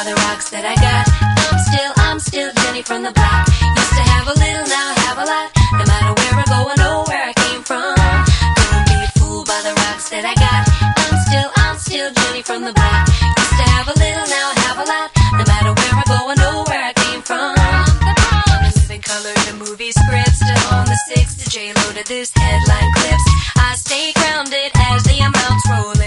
by the rocks that I got. I'm still Jenny from the block. Used to have a little, now I have a lot. No matter where I go, I know where I came from. Don't be fooled by the rocks that I got. I'm still Jenny from the block. Used to have a little, now I have a lot. No matter where I go, I know where I came from. I'm living color to movie scripts, still on the 6 to J-Lo to this headline clips. I stay grounded as the amounts roll